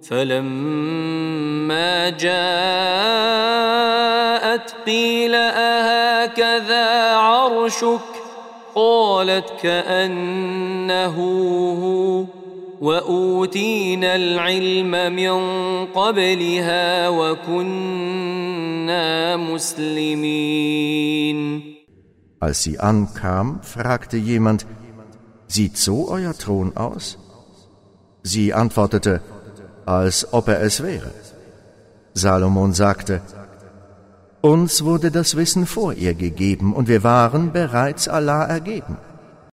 فلما جاءت قيل أهكذا عرشك قالت كأنه هو وأوتينا العلم من قبلها وكنا مسلمين. Als sie ankam, fragte jemand: Sieht so euer Thron aus? Sie antwortete: als ob er es wäre. Salomon sagte: Uns wurde das Wissen vor ihr gegeben, und wir waren bereits Allah ergeben.